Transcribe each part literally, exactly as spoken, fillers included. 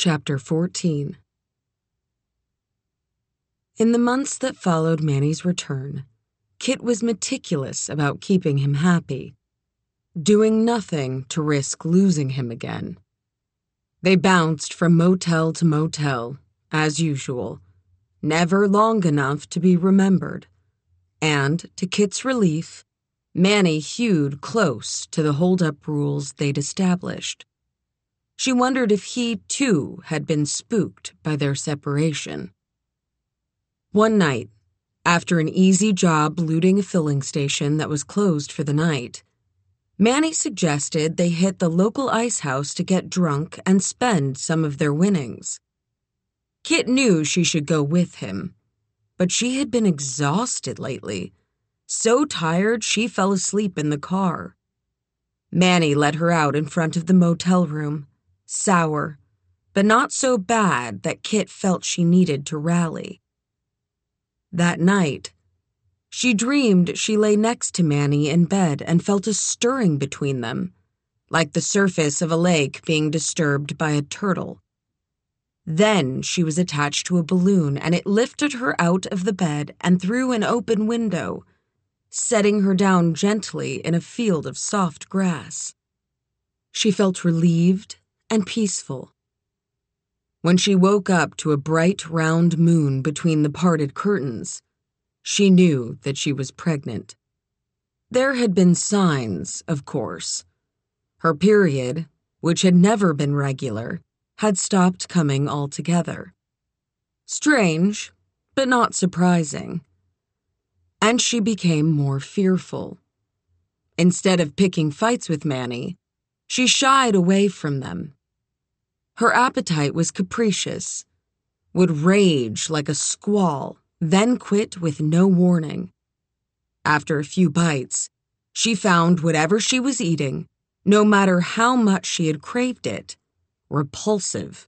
Chapter fourteen. In the months that followed Manny's return, Kit was meticulous about keeping him happy, doing nothing to risk losing him again. They bounced from motel to motel, as usual, never long enough to be remembered, and, to Kit's relief, Manny hewed close to the hold-up rules they'd established. She wondered if he, too, had been spooked by their separation. One night, after an easy job looting a filling station that was closed for the night, Manny suggested they hit the local ice house to get drunk and spend some of their winnings. Kit knew she should go with him, but she had been exhausted lately, so tired she fell asleep in the car. Manny let her out in front of the motel room, sour, but not so bad that Kit felt she needed to rally. That night, she dreamed she lay next to Manny in bed and felt a stirring between them, like the surface of a lake being disturbed by a turtle. Then she was attached to a balloon and it lifted her out of the bed and through an open window, setting her down gently in a field of soft grass. She felt relieved and peaceful. When she woke up to a bright, round moon between the parted curtains, she knew that she was pregnant. There had been signs, of course. Her period, which had never been regular, had stopped coming altogether. Strange, but not surprising. And she became more fearful. Instead of picking fights with Manny, she shied away from them. Her appetite was capricious, would rage like a squall, then quit with no warning. After a few bites, she found whatever she was eating, no matter how much she had craved it, repulsive.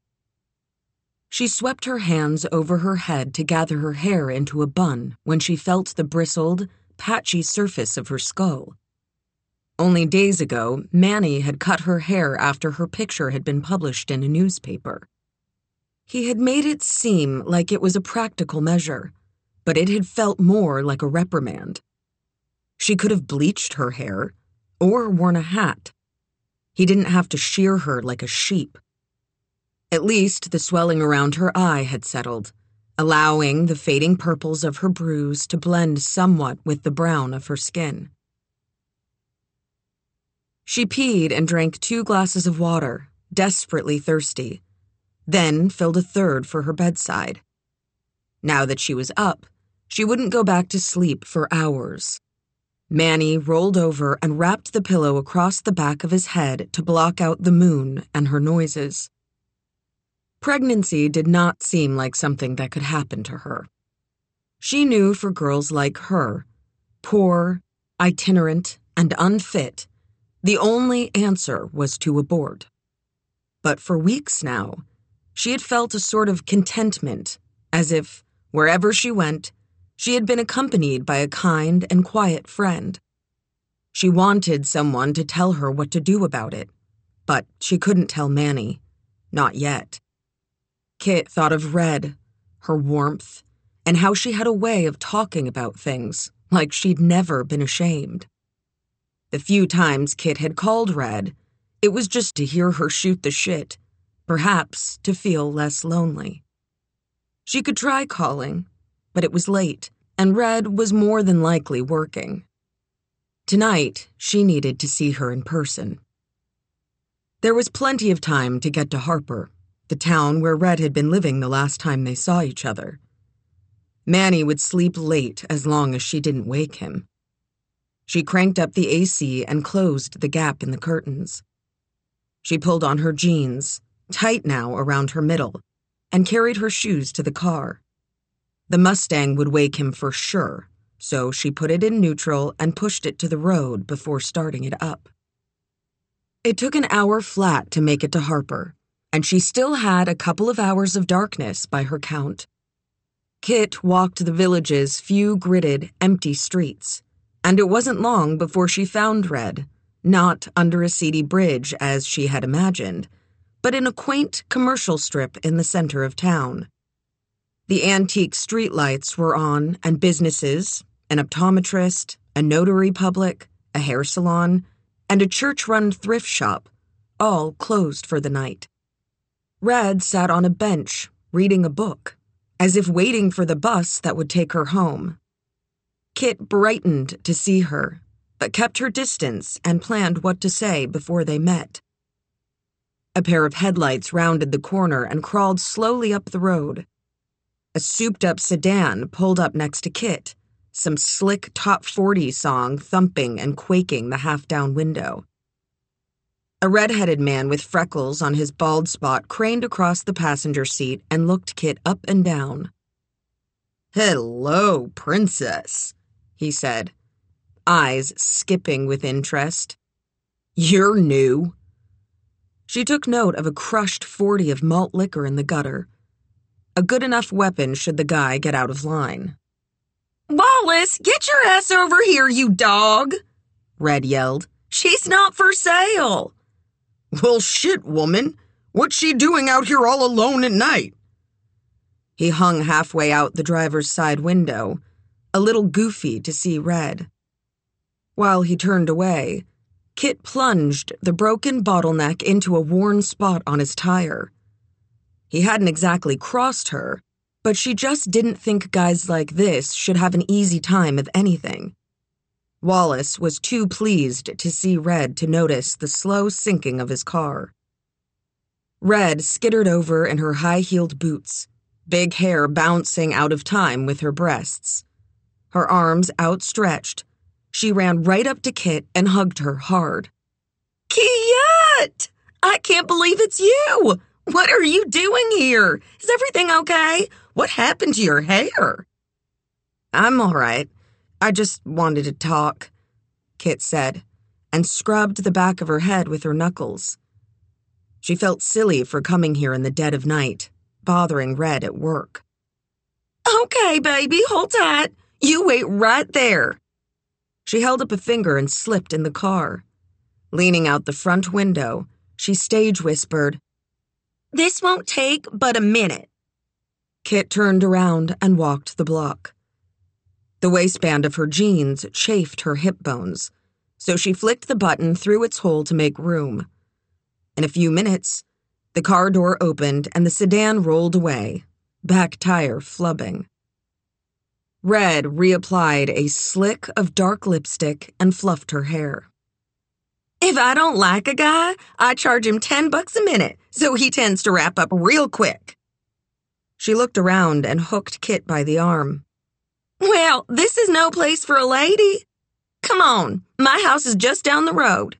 She swept her hands over her head to gather her hair into a bun when she felt the bristled, patchy surface of her skull. Only days ago, Manny had cut her hair after her picture had been published in a newspaper. He had made it seem like it was a practical measure, but it had felt more like a reprimand. She could have bleached her hair, or worn a hat. He didn't have to shear her like a sheep. At least the swelling around her eye had settled, allowing the fading purples of her bruise to blend somewhat with the brown of her skin. She peed and drank two glasses of water, desperately thirsty, then filled a third for her bedside. Now that she was up, she wouldn't go back to sleep for hours. Manny rolled over and wrapped the pillow across the back of his head to block out the moon and her noises. Pregnancy did not seem like something that could happen to her. She knew for girls like her, poor, itinerant, and unfit, the only answer was to abort. But for weeks now, she had felt a sort of contentment, as if, wherever she went, she had been accompanied by a kind and quiet friend. She wanted someone to tell her what to do about it, but she couldn't tell Manny. Not yet. Kit thought of Red, her warmth, and how she had a way of talking about things, like she'd never been ashamed. The few times Kit had called Red, it was just to hear her shoot the shit, perhaps to feel less lonely. She could try calling, but it was late, and Red was more than likely working. Tonight, she needed to see her in person. There was plenty of time to get to Harper, the town where Red had been living the last time they saw each other. Manny would sleep late as long as she didn't wake him. She cranked up the A C and closed the gap in the curtains. She pulled on her jeans, tight now around her middle, and carried her shoes to the car. The Mustang would wake him for sure, so she put it in neutral and pushed it to the road before starting it up. It took an hour flat to make it to Harper, and she still had a couple of hours of darkness by her count. Kit walked the village's few gridded, empty streets, and it wasn't long before she found Red, not under a seedy bridge as she had imagined, but in a quaint commercial strip in the center of town. The antique streetlights were on, and businesses, an optometrist, a notary public, a hair salon, and a church-run thrift shop, all closed for the night. Red sat on a bench, reading a book, as if waiting for the bus that would take her home. Kit brightened to see her, but kept her distance and planned what to say before they met. A pair of headlights rounded the corner and crawled slowly up the road. A souped-up sedan pulled up next to Kit, some slick top forty song thumping and quaking the half-down window. A red-headed man with freckles on his bald spot craned across the passenger seat and looked Kit up and down. "Hello, princess," he said, eyes skipping with interest. "You're new." She took note of a crushed forty of malt liquor in the gutter. A good enough weapon should the guy get out of line. "Wallace, get your ass over here, you dog!" Red yelled. "She's not for sale." "Well, shit, woman. What's she doing out here all alone at night?" He hung halfway out the driver's side window, a little goofy to see Red. While he turned away, Kit plunged the broken bottleneck into a worn spot on his tire. He hadn't exactly crossed her, but she just didn't think guys like this should have an easy time of anything. Wallace was too pleased to see Red to notice the slow sinking of his car. Red skittered over in her high-heeled boots, big hair bouncing out of time with her breasts. Her arms outstretched, she ran right up to Kit and hugged her hard. "Kit! I can't believe it's you! What are you doing here? Is everything okay? What happened to your hair?" "I'm all right. I just wanted to talk," Kit said, and scrubbed the back of her head with her knuckles. She felt silly for coming here in the dead of night, bothering Red at work. "Okay, baby, hold tight. You wait right there." She held up a finger and slipped in the car. Leaning out the front window, she stage whispered, "This won't take but a minute." Kit turned around and walked the block. The waistband of her jeans chafed her hip bones, so she flicked the button through its hole to make room. In a few minutes, the car door opened and the sedan rolled away, back tire flubbing. Red reapplied a slick of dark lipstick and fluffed her hair. "If I don't like a guy, I charge him ten bucks a minute, so he tends to wrap up real quick." She looked around and hooked Kit by the arm. "Well, this is no place for a lady. Come on, my house is just down the road."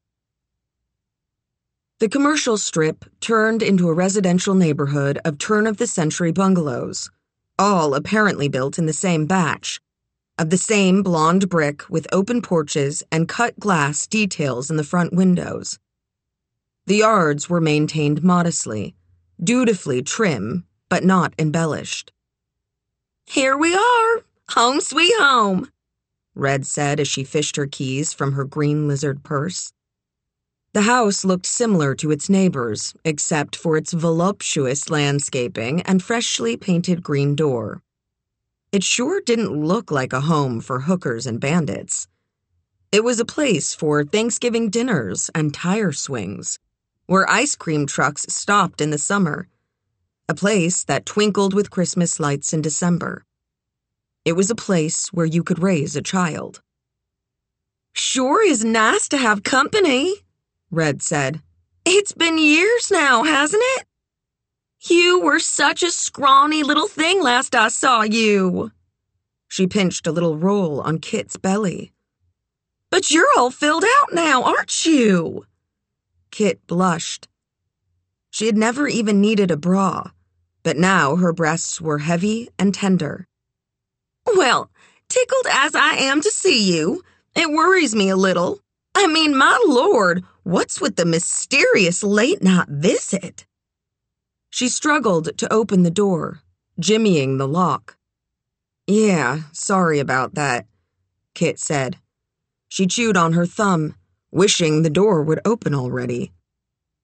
The commercial strip turned into a residential neighborhood of turn-of-the-century bungalows, all apparently built in the same batch, of the same blonde brick with open porches and cut glass details in the front windows. The yards were maintained modestly, dutifully trim, but not embellished. "Here we are, home sweet home," Red said as she fished her keys from her green lizard purse. The house looked similar to its neighbors, except for its voluptuous landscaping and freshly painted green door. It sure didn't look like a home for hookers and bandits. It was a place for Thanksgiving dinners and tire swings, where ice cream trucks stopped in the summer, a place that twinkled with Christmas lights in December. It was a place where you could raise a child. "Sure is nice to have company," Red said. "It's been years now, hasn't it? You were such a scrawny little thing last I saw you." She pinched a little roll on Kit's belly. "But you're all filled out now, aren't you?" Kit blushed. She had never even needed a bra, but now her breasts were heavy and tender. "Well, tickled as I am to see you, it worries me a little. I mean, my lord, what's with the mysterious late-night visit?" She struggled to open the door, jimmying the lock. "Yeah, sorry about that," Kit said. She chewed on her thumb, wishing the door would open already.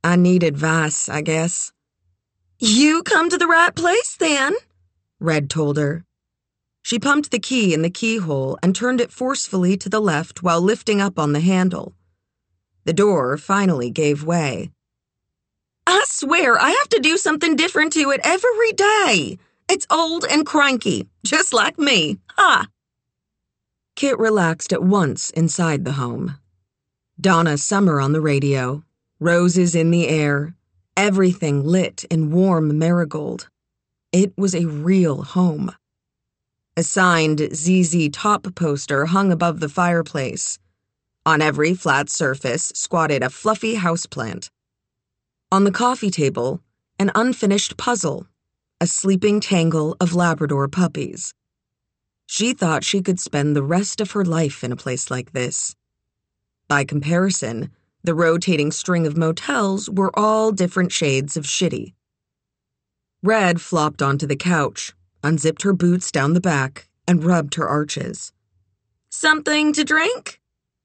I need advice, I guess. You come to the right place, then, Red told her. She pumped the key in the keyhole and turned it forcefully to the left while lifting up on the handle. The door finally gave way. I swear I have to do something different to it every day. It's old and cranky, just like me. Ha! Kit relaxed at once inside the home. Donna Summer on the radio, roses in the air, everything lit in warm marigold. It was a real home. A signed Z Z Top poster hung above the fireplace. On every flat surface squatted a fluffy houseplant. On the coffee table, an unfinished puzzle, a sleeping tangle of Labrador puppies. She thought she could spend the rest of her life in a place like this. By comparison, the rotating string of motels were all different shades of shitty. Red flopped onto the couch, unzipped her boots down the back, and rubbed her arches. Something to drink?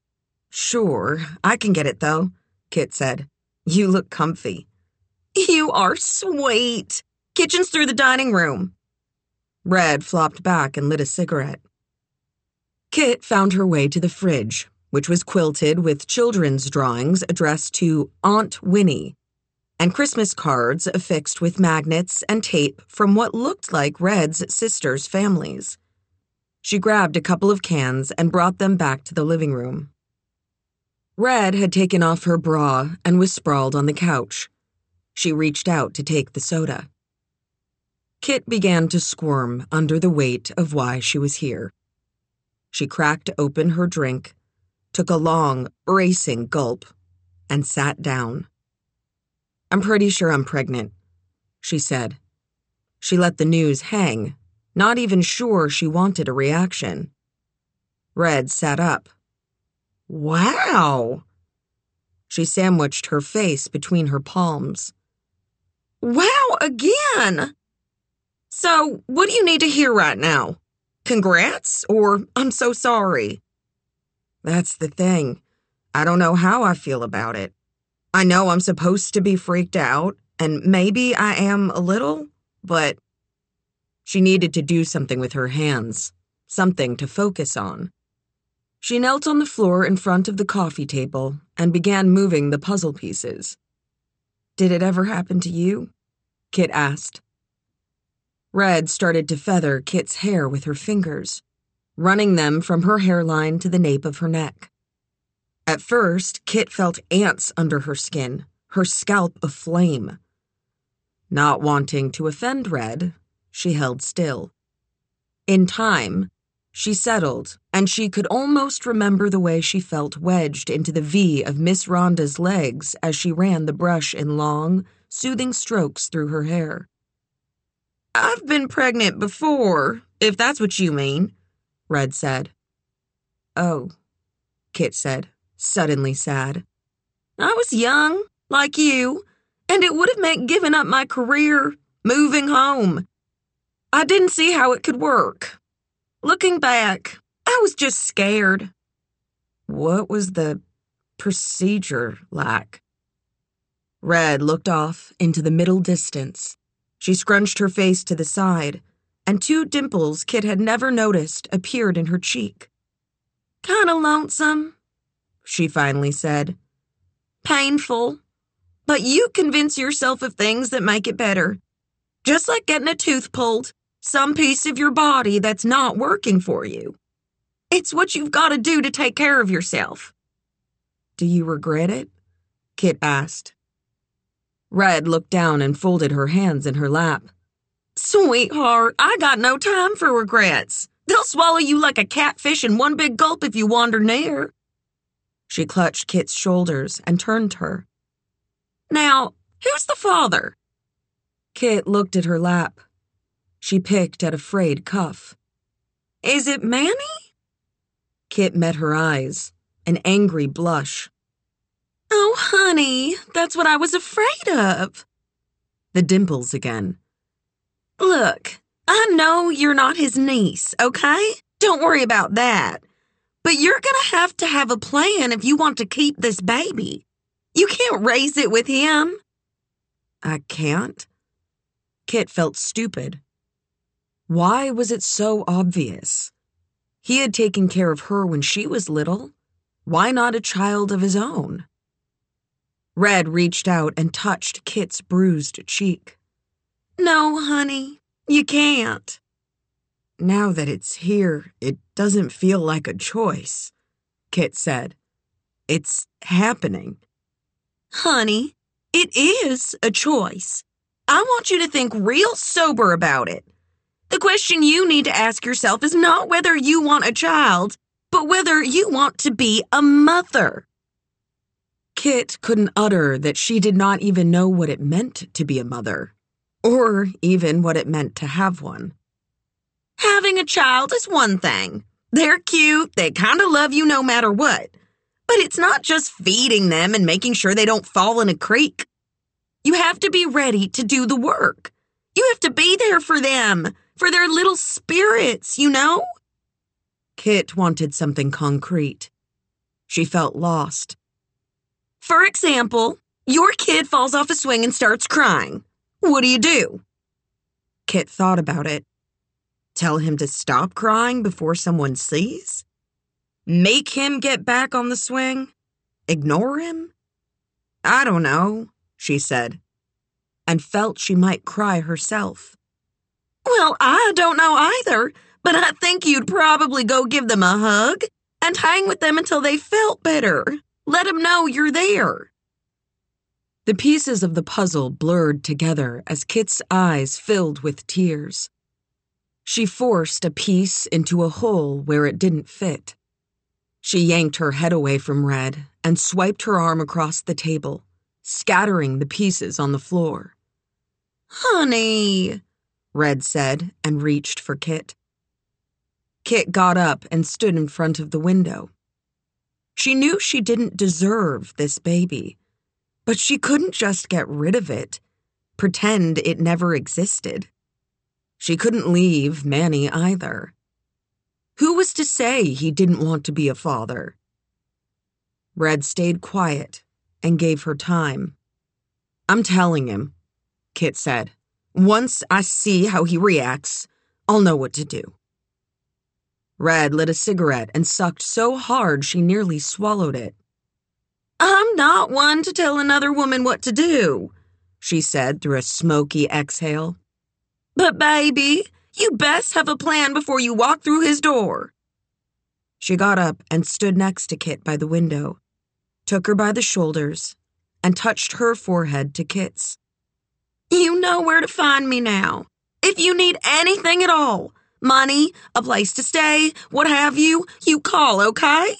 Sure, I can get it, though, Kit said. You look comfy. You are sweet. Kitchen's through the dining room. Red flopped back and lit a cigarette. Kit found her way to the fridge, which was quilted with children's drawings addressed to Aunt Winnie, and Christmas cards affixed with magnets and tape from what looked like Red's sisters' families. She grabbed a couple of cans and brought them back to the living room. Red had taken off her bra and was sprawled on the couch. She reached out to take the soda. Kit began to squirm under the weight of why she was here. She cracked open her drink, took a long, bracing gulp, and sat down. I'm pretty sure I'm pregnant, she said. She let the news hang, not even sure she wanted a reaction. Red sat up. Wow! She sandwiched her face between her palms. Wow again! So, what do you need to hear right now? Congrats, or I'm so sorry? That's the thing. I don't know how I feel about it. I know I'm supposed to be freaked out, and maybe I am a little, but she needed to do something with her hands, something to focus on. She knelt on the floor in front of the coffee table and began moving the puzzle pieces. Did it ever happen to you? Kit asked. Red started to feather Kit's hair with her fingers, running them from her hairline to the nape of her neck. At first, Kit felt ants under her skin, her scalp aflame. Not wanting to offend Red, she held still. In time, she settled, and she could almost remember the way she felt wedged into the V of Miss Rhonda's legs as she ran the brush in long, soothing strokes through her hair. I've been pregnant before, if that's what you mean, Red said. Oh, Kit said, suddenly sad. I was young, like you, and it would have meant giving up my career, moving home. I didn't see how it could work. Looking back, I was just scared. What was the procedure like? Red looked off into the middle distance. She scrunched her face to the side, and two dimples Kit had never noticed appeared in her cheek. Kinda lonesome, she finally said. Painful. But you convince yourself of things that make it better. Just like getting a tooth pulled, some piece of your body that's not working for you. It's what you've got to do to take care of yourself. Do you regret it? Kit asked. Red looked down and folded her hands in her lap. Sweetheart, I got no time for regrets. They'll swallow you like a catfish in one big gulp if you wander near. She clutched Kit's shoulders and turned her. Now, who's the father? Kit looked at her lap. She picked at a frayed cuff. Is it Manny? Kit met her eyes, an angry blush. Oh, honey, that's what I was afraid of. The dimples again. Look, I know you're not his niece, okay? Don't worry about that. But you're gonna have to have a plan if you want to keep this baby. You can't raise it with him. I can't? Kit felt stupid. Why was it so obvious? He had taken care of her when she was little. Why not a child of his own? Red reached out and touched Kit's bruised cheek. No, honey, you can't. Now that it's here, it doesn't feel like a choice, Kit said. It's happening. Honey, it is a choice. I want you to think real sober about it. The question you need to ask yourself is not whether you want a child, but whether you want to be a mother. Kit couldn't utter that she did not even know what it meant to be a mother, or even what it meant to have one. Having a child is one thing. They're cute, they kind of love you no matter what. But it's not just feeding them and making sure they don't fall in a creek. You have to be ready to do the work. You have to be there for them, for their little spirits, you know? Kit wanted something concrete. She felt lost. For example, your kid falls off a swing and starts crying. What do you do? Kit thought about it. Tell him to stop crying before someone sees? Make him get back on the swing? Ignore him? I don't know, she said, and felt she might cry herself. Well, I don't know either, but I think you'd probably go give them a hug and hang with them until they felt better. Let them know you're there. The pieces of the puzzle blurred together as Kit's eyes filled with tears. She forced a piece into a hole where it didn't fit. She yanked her head away from Red and swiped her arm across the table, scattering the pieces on the floor. Honey, Red said and reached for Kit. Kit got up and stood in front of the window. She knew she didn't deserve this baby, but she couldn't just get rid of it, pretend it never existed. She couldn't leave Manny either. Who was to say he didn't want to be a father? Red stayed quiet and gave her time. I'm telling him, Kit said. Once I see how he reacts, I'll know what to do. Red lit a cigarette and sucked so hard she nearly swallowed it. I'm not one to tell another woman what to do, she said through a smoky exhale. But baby, you best have a plan before you walk through his door. She got up and stood next to Kit by the window, took her by the shoulders, and touched her forehead to Kit's. You know where to find me now. If you need anything at all, money, a place to stay, what have you, you call, okay?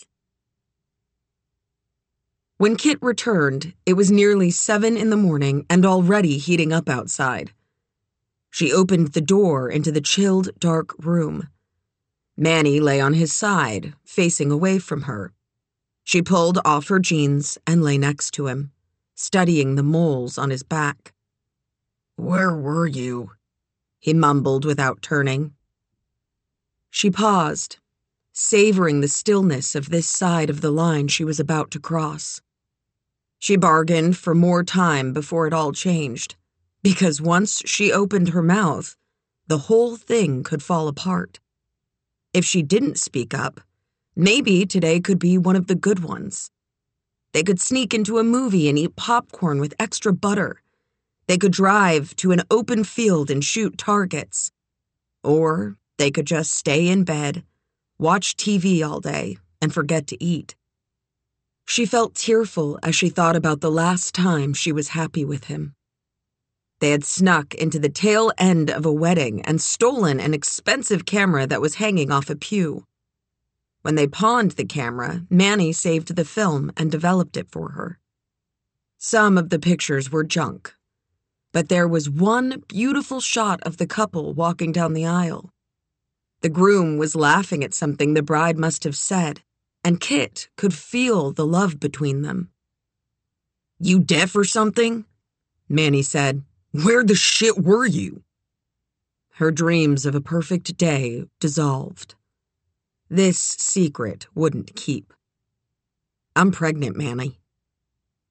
When Kit returned, it was nearly seven in the morning and already heating up outside. She opened the door into the chilled, dark room. Manny lay on his side, facing away from her. She pulled off her jeans and lay next to him, studying the moles on his back. Where were you? He mumbled without turning. She paused, savoring the stillness of this side of the line she was about to cross. She bargained for more time before it all changed, because once she opened her mouth, the whole thing could fall apart. If she didn't speak up, maybe today could be one of the good ones. They could sneak into a movie and eat popcorn with extra butter. They could drive to an open field and shoot targets. Or they could just stay in bed, watch T V all day, and forget to eat. She felt tearful as she thought about the last time she was happy with him. They had snuck into the tail end of a wedding and stolen an expensive camera that was hanging off a pew. When they pawned the camera, Manny saved the film and developed it for her. Some of the pictures were junk, but there was one beautiful shot of the couple walking down the aisle. The groom was laughing at something the bride must have said, and Kit could feel the love between them. You deaf or something? Manny said. Where the shit were you? Her dreams of a perfect day dissolved. This secret wouldn't keep. I'm pregnant, Manny.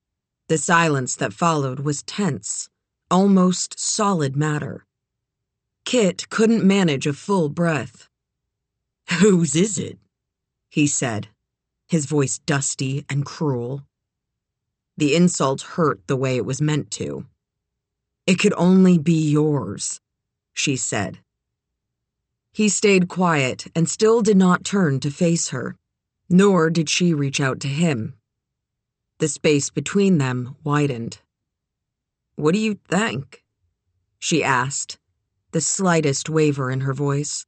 The silence that followed was tense, almost solid matter. Kit couldn't manage a full breath. "Whose is it?" he said, his voice dusty and cruel. The insult hurt the way it was meant to. "It could only be yours," she said. He stayed quiet and still did not turn to face her, nor did she reach out to him. The space between them widened. "What do you think?" she asked, the slightest waver in her voice.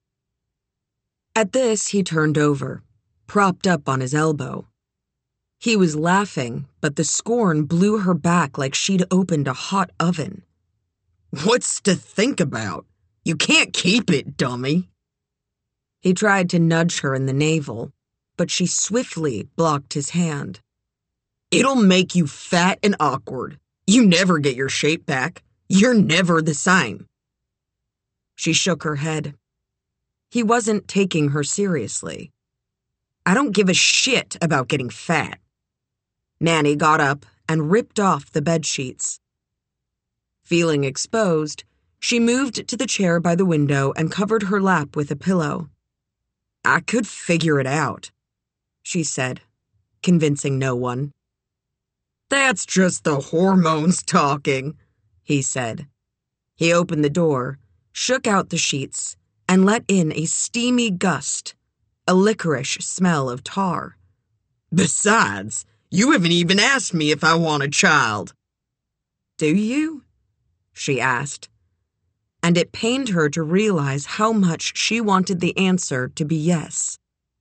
At this, he turned over, propped up on his elbow. He was laughing, but the scorn blew her back like she'd opened a hot oven. "What's to think about? You can't keep it, dummy." He tried to nudge her in the navel, but she swiftly blocked his hand. "It'll make you fat and awkward. You never get your shape back. You're never the same." She shook her head. He wasn't taking her seriously. "I don't give a shit about getting fat." Manny got up and ripped off the bedsheets. Feeling exposed, she moved to the chair by the window and covered her lap with a pillow. "I could figure it out," she said, convincing no one. "That's just the hormones talking," he said. He opened the door, shook out the sheets, and let in a steamy gust, a licorice smell of tar. "Besides, you haven't even asked me if I want a child." "Do you?" she asked, and it pained her to realize how much she wanted the answer to be yes.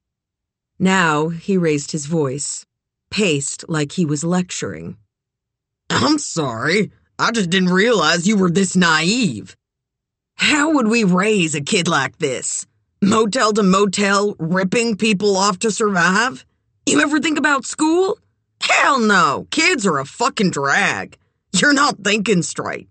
Now he raised his voice, paced like he was lecturing. "I'm sorry, I just didn't realize you were this naive. How would we raise a kid like this? Motel to motel, ripping people off to survive? You ever think about school? Hell no, kids are a fucking drag. You're not thinking straight."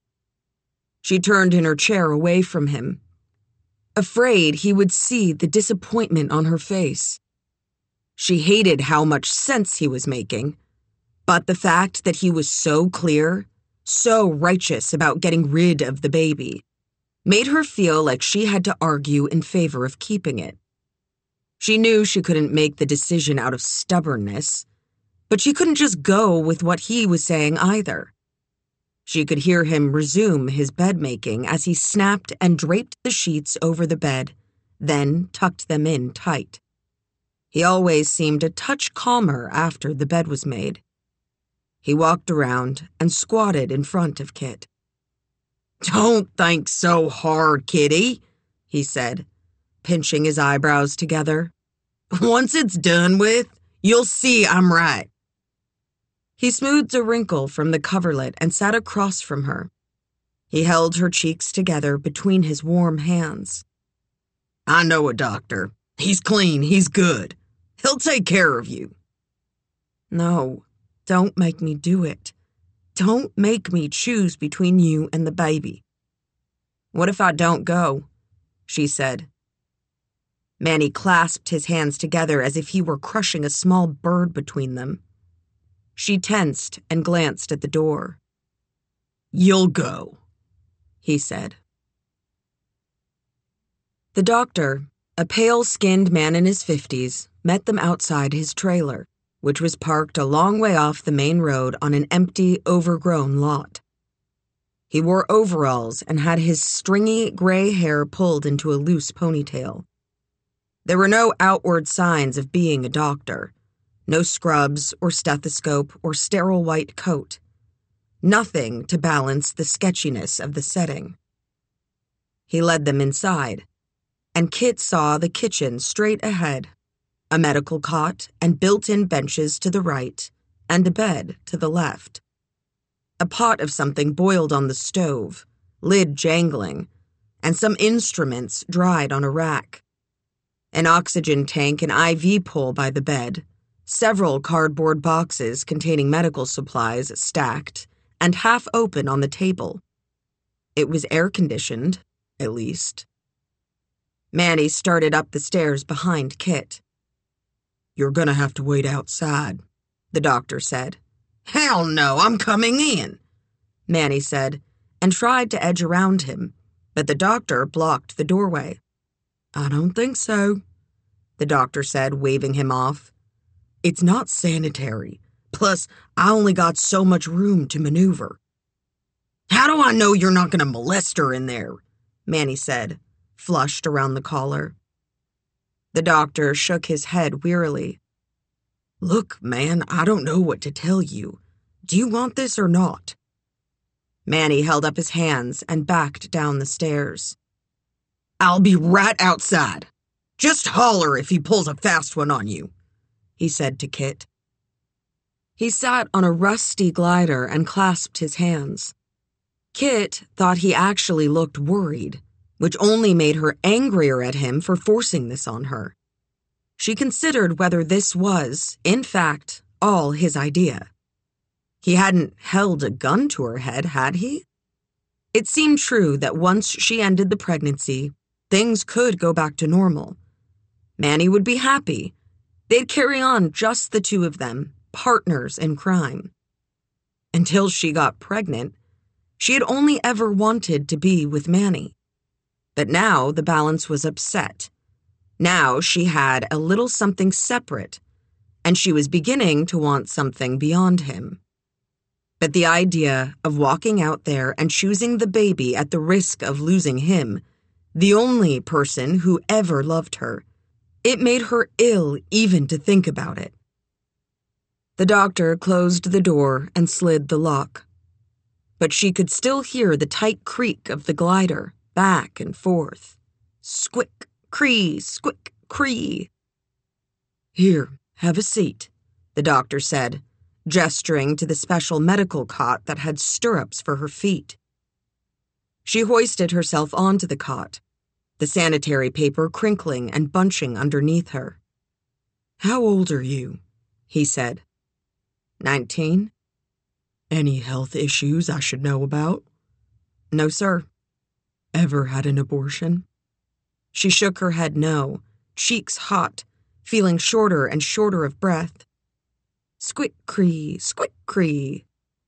She turned in her chair away from him, afraid he would see the disappointment on her face. She hated how much sense he was making, but the fact that he was so clear, so righteous about getting rid of the baby, made her feel like she had to argue in favor of keeping it. She knew she couldn't make the decision out of stubbornness, but she couldn't just go with what he was saying either. She could hear him resume his bed-making as he snapped and draped the sheets over the bed, then tucked them in tight. He always seemed a touch calmer after the bed was made. He walked around and squatted in front of Kit. "Don't think so hard, kitty," he said, pinching his eyebrows together. "Once it's done with, you'll see I'm right." He smoothed a wrinkle from the coverlet and sat across from her. He held her cheeks together between his warm hands. "I know a doctor. He's clean, he's good. He'll take care of you." "No, don't make me do it. Don't make me choose between you and the baby." "What if I don't go?" she said. Manny clasped his hands together as if he were crushing a small bird between them. She tensed and glanced at the door. "You'll go," he said. The doctor, a pale-skinned man in his fifties, met them outside his trailer, which was parked a long way off the main road on an empty, overgrown lot. He wore overalls and had his stringy gray hair pulled into a loose ponytail. There were no outward signs of being a doctor. No scrubs or stethoscope or sterile white coat. Nothing to balance the sketchiness of the setting. He led them inside, and Kit saw the kitchen straight ahead, a medical cot and built-in benches to the right, and a bed to the left. A pot of something boiled on the stove, lid jangling, and some instruments dried on a rack. An oxygen tank and I V pole by the bed, several cardboard boxes containing medical supplies stacked and half open on the table. It was air-conditioned, at least. Manny started up the stairs behind Kit. "You're gonna have to wait outside," the doctor said. Hell no, I'm coming in, Manny said, and tried to edge around him, but the doctor blocked the doorway. I don't think so, the doctor said, waving him off. It's not sanitary. Plus, I only got so much room to maneuver. How do I know you're not going to molest her in there? Manny said, flushed around the collar. The doctor shook his head wearily. Look, man, I don't know what to tell you. Do you want this or not? Manny held up his hands and backed down the stairs. I'll be right outside. Just holler if he pulls a fast one on you, he said to Kit. He sat on a rusty glider and clasped his hands. Kit thought he actually looked worried, which only made her angrier at him for forcing this on her. She considered whether this was, in fact, all his idea. He hadn't held a gun to her head, had he? It seemed true that once she ended the pregnancy, things could go back to normal. Manny would be happy. They'd carry on just the two of them, partners in crime. Until she got pregnant, she had only ever wanted to be with Manny. But now the balance was upset. Now she had a little something separate, and she was beginning to want something beyond him. But the idea of walking out there and choosing the baby at the risk of losing him, the only person who ever loved her, it made her ill even to think about it. The doctor closed the door and slid the lock. But she could still hear the tight creak of the glider, back and forth. Squick, cree, squick, cree. Here, have a seat, the doctor said, gesturing to the special medical cot that had stirrups for her feet. She hoisted herself onto the cot, the sanitary paper crinkling and bunching underneath her. How old are you? He said. Nineteen. Any health issues I should know about? No, sir. Ever had an abortion? She shook her head no, cheeks hot, feeling shorter and shorter of breath. Squick-cree, squick-cree.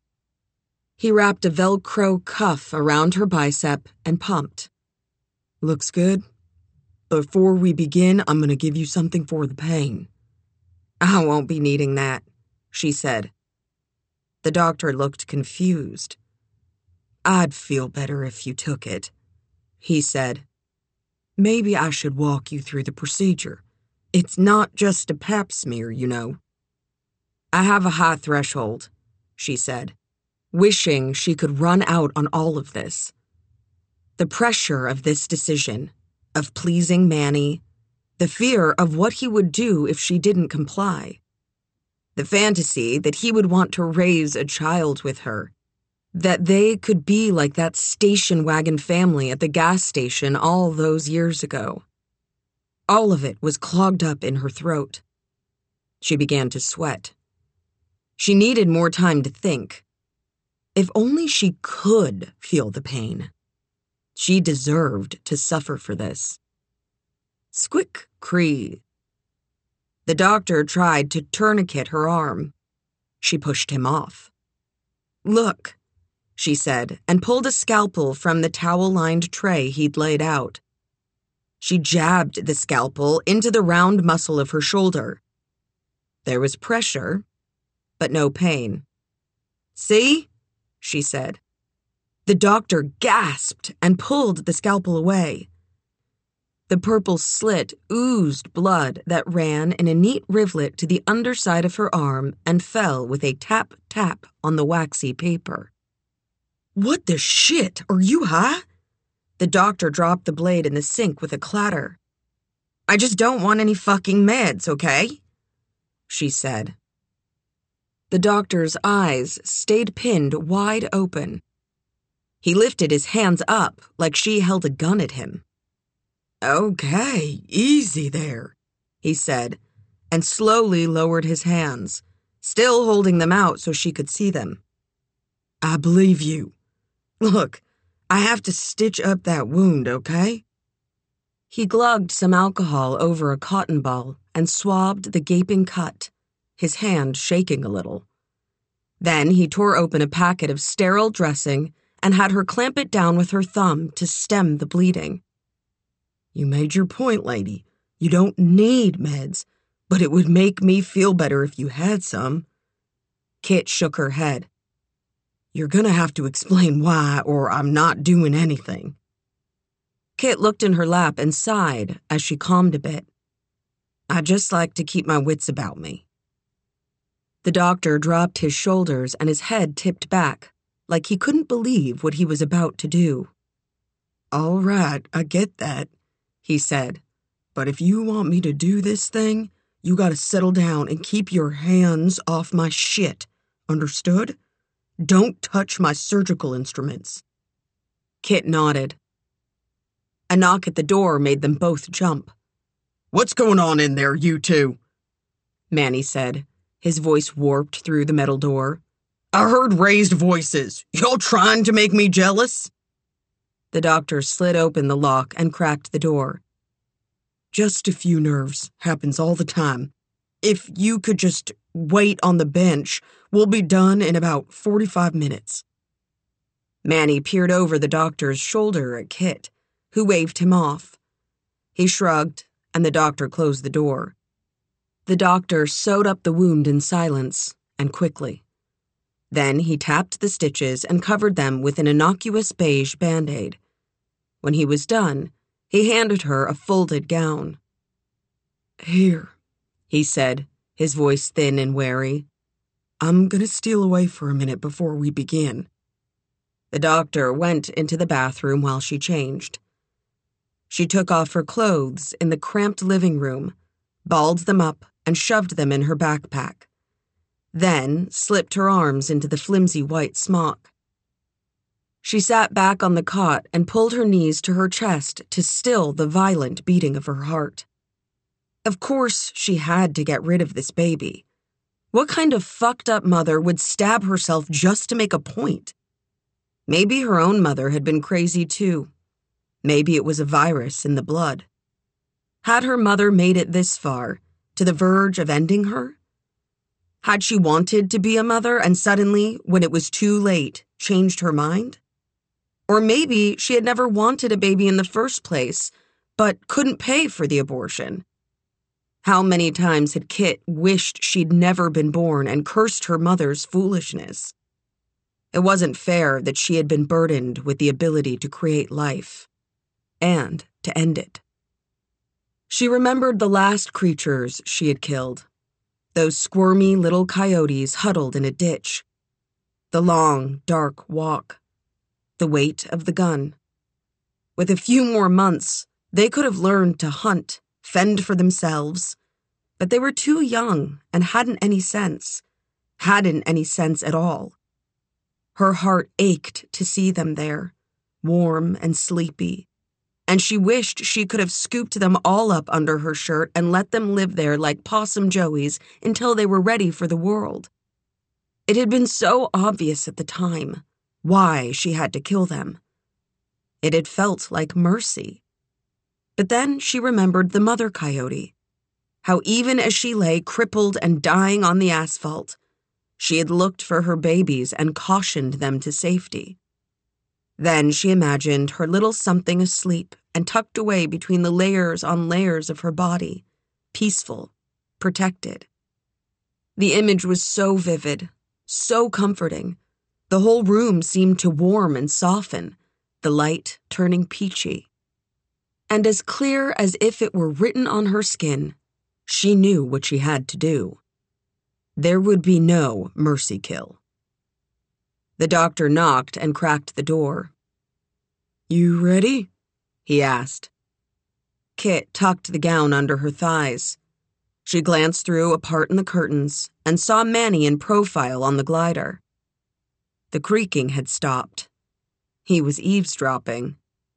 He wrapped a Velcro cuff around her bicep and pumped. Looks good. Before we begin, I'm going to give you something for the pain. I won't be needing that, she said. The doctor looked confused. I'd feel better if you took it, he said. Maybe I should walk you through the procedure. It's not just a pap smear, you know. I have a high threshold, she said, wishing she could run out on all of this. The pressure of this decision, of pleasing Manny, the fear of what he would do if she didn't comply. The fantasy that he would want to raise a child with her, that they could be like that station wagon family at the gas station all those years ago. All of it was clogged up in her throat. She began to sweat. She needed more time to think. If only she could feel the pain. She deserved to suffer for this. Squick-cree. The doctor tried to tourniquet her arm. She pushed him off. Look, she said, and pulled a scalpel from the towel-lined tray he'd laid out. She jabbed the scalpel into the round muscle of her shoulder. There was pressure, but no pain. See? She said. The doctor gasped and pulled the scalpel away. The purple slit oozed blood that ran in a neat rivulet to the underside of her arm and fell with a tap-tap on the waxy paper. What the shit? Are you high? The doctor dropped the blade in the sink with a clatter. I just don't want any fucking meds, okay? She said. The doctor's eyes stayed pinned wide open. He lifted his hands up like she held a gun at him. Okay, easy there, he said, and slowly lowered his hands, still holding them out so she could see them. I believe you. Look, I have to stitch up that wound, okay? He glugged some alcohol over a cotton ball and swabbed the gaping cut, his hand shaking a little. Then he tore open a packet of sterile dressing and had her clamp it down with her thumb to stem the bleeding. You made your point, lady. You don't need meds, but it would make me feel better if you had some. Kit shook her head. You're gonna have to explain why, or I'm not doing anything. Kit looked in her lap and sighed as she calmed a bit. I just like to keep my wits about me. The doctor dropped his shoulders and his head tipped back, like he couldn't believe what he was about to do. All right, I get that, he said. But if you want me to do this thing, you gotta settle down and keep your hands off my shit. Understood? Don't touch my surgical instruments. Kit nodded. A knock at the door made them both jump. What's going on in there, you two? Manny said, his voice warped through the metal door. I heard raised voices. Y'all trying to make me jealous? The doctor slid open the lock and cracked the door. Just a few nerves. Happens all the time. If you could just wait on the bench, we'll be done in about forty-five minutes. Manny peered over the doctor's shoulder at Kit, who waved him off. He shrugged, and the doctor closed the door. The doctor sewed up the wound in silence, and quickly. Then he tapped the stitches and covered them with an innocuous beige Band-Aid. When he was done, he handed her a folded gown. Here, he said, his voice thin and wary. I'm gonna steal away for a minute before we begin. The doctor went into the bathroom while she changed. She took off her clothes in the cramped living room, balled them up, and shoved them in her backpack. Then slipped her arms into the flimsy white smock. She sat back on the cot and pulled her knees to her chest to still the violent beating of her heart. Of course she had to get rid of this baby. What kind of fucked up mother would stab herself just to make a point? Maybe her own mother had been crazy too. Maybe it was a virus in the blood. Had her mother made it this far, to the verge of ending her? Had she wanted to be a mother and suddenly, when it was too late, changed her mind? Or maybe she had never wanted a baby in the first place, but couldn't pay for the abortion. How many times had Kit wished she'd never been born and cursed her mother's foolishness? It wasn't fair that she had been burdened with the ability to create life, and to end it. She remembered the last creatures she had killed, those squirmy little coyotes huddled in a ditch, the long, dark walk, the weight of the gun. With a few more months, they could have learned to hunt, fend for themselves, but they were too young and hadn't any sense, hadn't any sense at all. Her heart ached to see them there, warm and sleepy, and she wished she could have scooped them all up under her shirt and let them live there like Possum Joeys until they were ready for the world. It had been so obvious at the time why she had to kill them. It had felt like mercy. But then she remembered the mother coyote, how even as she lay crippled and dying on the asphalt, she had looked for her babies and cautioned them to safety. Then she imagined her little something asleep and tucked away between the layers on layers of her body, peaceful, protected. The image was so vivid, so comforting. The whole room seemed to warm and soften, the light turning peachy. And as clear as if it were written on her skin, she knew what she had to do. There would be no mercy kill. The doctor knocked and cracked the door. You ready? He asked. Kit tucked the gown under her thighs. She glanced through a part in the curtains and saw Manny in profile on the glider. The creaking had stopped. He was eavesdropping.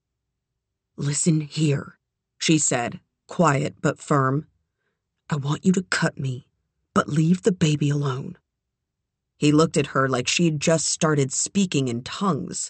Listen here, she said, quiet but firm. I want you to cut me, but leave the baby alone. He looked at her like she'd just started speaking in tongues.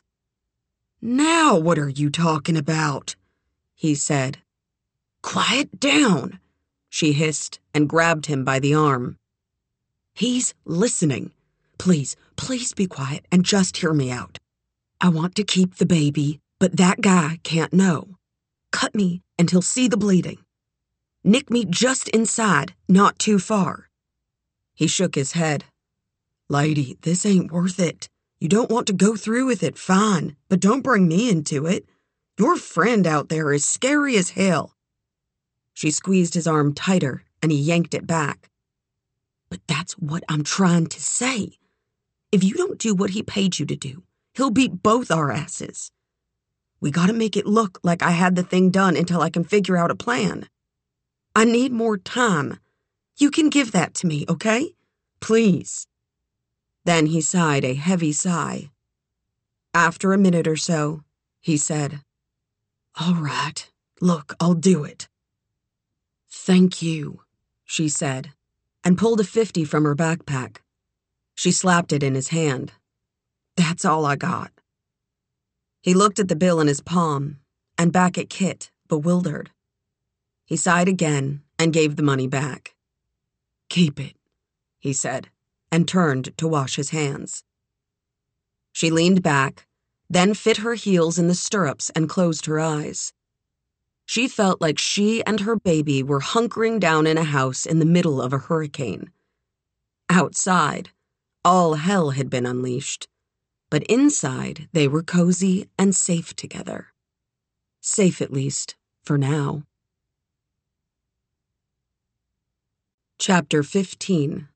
Now what are you talking about? He said. Quiet down, she hissed and grabbed him by the arm. He's listening, please, please be quiet and just hear me out. I want to keep the baby, but that guy can't know. Cut me and he'll see the bleeding. Nick me just inside, not too far." He shook his head. "Lady, this ain't worth it. You don't want to go through with it, fine, but don't bring me into it. Your friend out there is scary as hell." She squeezed his arm tighter, and he yanked it back. "But that's what I'm trying to say. If you don't do what he paid you to do, he'll beat both our asses. We gotta make it look like I had the thing done until I can figure out a plan. I need more time. You can give that to me, okay? Please." Then he sighed a heavy sigh. After a minute or so, he said, "All right, look, I'll do it." "Thank you," she said, and pulled a fifty from her backpack. She slapped it in his hand. "That's all I got." He looked at the bill in his palm and back at Kit, bewildered. He sighed again and gave the money back. "Keep it," he said, and turned to wash his hands. She leaned back, then fit her heels in the stirrups and closed her eyes. She felt like she and her baby were hunkering down in a house in the middle of a hurricane. Outside, all hell had been unleashed, but inside they were cozy and safe together. Safe, at least, for now. Chapter fifteen.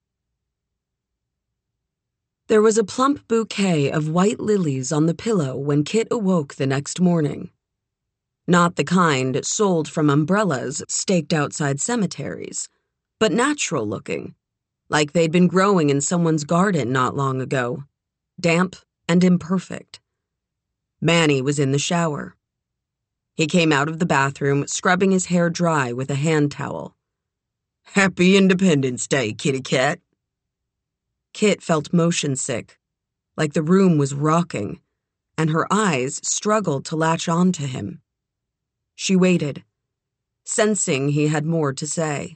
There was a plump bouquet of white lilies on the pillow when Kit awoke the next morning. Not the kind sold from umbrellas staked outside cemeteries, but natural-looking, like they'd been growing in someone's garden not long ago, damp and imperfect. Manny was in the shower. He came out of the bathroom, scrubbing his hair dry with a hand towel. "Happy Independence Day, kitty cat." Kit felt motion sick, like the room was rocking, and her eyes struggled to latch on to him. She waited, sensing he had more to say.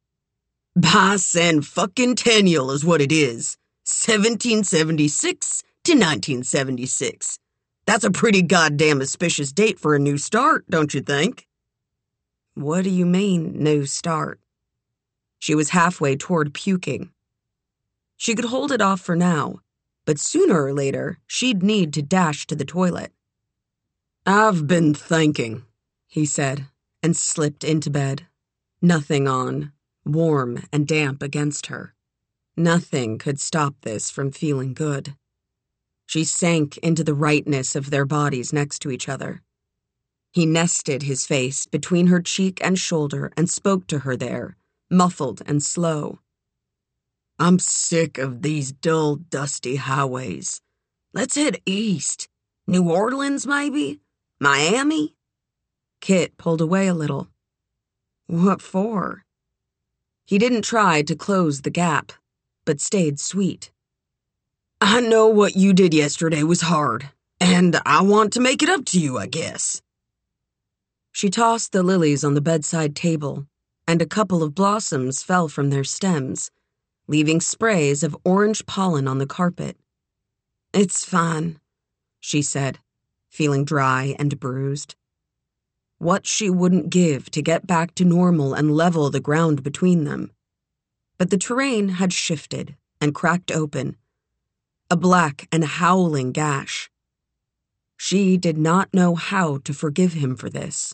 "Bicentennial is what it is. seventeen seventy-six to nineteen seventy-six. That's a pretty goddamn auspicious date for a new start, don't you think?" "What do you mean, new start?" She was halfway toward puking. She could hold it off for now, but sooner or later, she'd need to dash to the toilet. "I've been thinking," he said, and slipped into bed. Nothing on, warm and damp against her. Nothing could stop this from feeling good. She sank into the rightness of their bodies next to each other. He nested his face between her cheek and shoulder and spoke to her there, muffled and slow. "I'm sick of these dull, dusty highways. Let's head east. New Orleans, maybe? Miami?" Kit pulled away a little. "What for?" He didn't try to close the gap, but stayed sweet. "I know what you did yesterday was hard, and I want to make it up to you, I guess." She tossed the lilies on the bedside table, and a couple of blossoms fell from their stems, leaving sprays of orange pollen on the carpet. "It's fine," she said, feeling dry and bruised. What she wouldn't give to get back to normal and level the ground between them. But the terrain had shifted and cracked open, a black and howling gash. She did not know how to forgive him for this.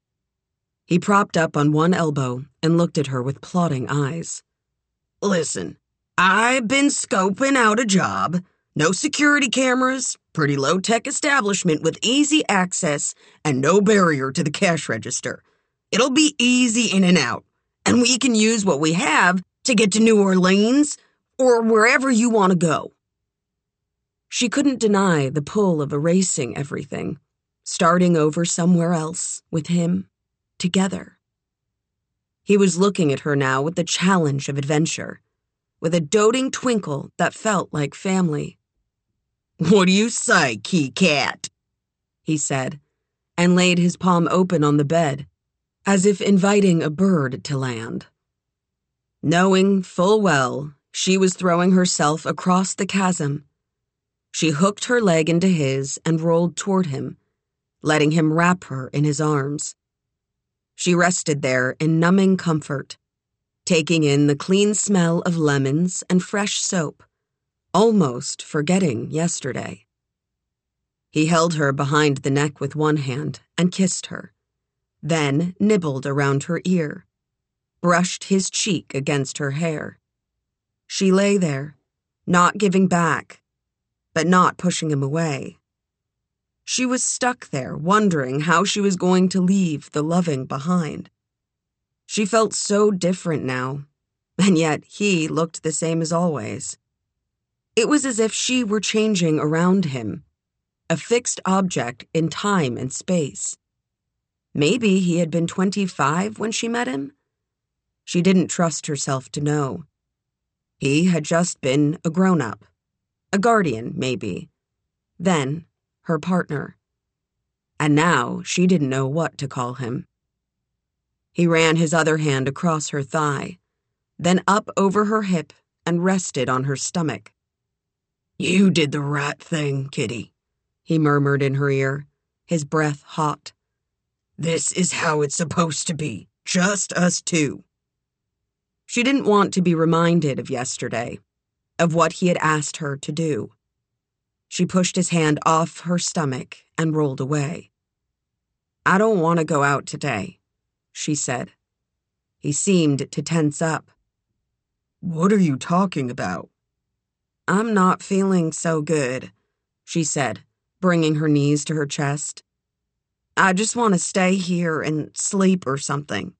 He propped up on one elbow and looked at her with plotting eyes. "Listen, I've been scoping out a job. No security cameras, pretty low-tech establishment with easy access and no barrier to the cash register. It'll be easy in and out, and we can use what we have to get to New Orleans or wherever you want to go." She couldn't deny the pull of erasing everything, starting over somewhere else with him, together. He was looking at her now with the challenge of adventure, with a doting twinkle that felt like family. "What do you say, Key Cat?" he said, and laid his palm open on the bed, as if inviting a bird to land. Knowing full well She was throwing herself across the chasm. She hooked her leg into his and rolled toward him, letting him wrap her in his arms. She rested there in numbing comfort, taking in the clean smell of lemons and fresh soap, almost forgetting yesterday. He held her behind the neck with one hand and kissed her, then nibbled around her ear, brushed his cheek against her hair. She lay there, not giving back, but not pushing him away. She was stuck there, wondering how she was going to leave the loving behind. She felt so different now, and yet he looked the same as always. It was as if she were changing around him, a fixed object in time and space. Maybe he had been twenty-five when she met him? She didn't trust herself to know. He had just been a grown-up, a guardian, maybe. Then, her partner. And now she didn't know what to call him. He ran his other hand across her thigh, then up over her hip and rested on her stomach. "You did the right thing, Kitty," he murmured in her ear, his breath hot. "This is how it's supposed to be, just us two." She didn't want to be reminded of yesterday, of what he had asked her to do. She pushed his hand off her stomach and rolled away. "I don't want to go out today," she said. He seemed to tense up. "What are you talking about?" "I'm not feeling so good," she said, bringing her knees to her chest. "I just want to stay here and sleep or something."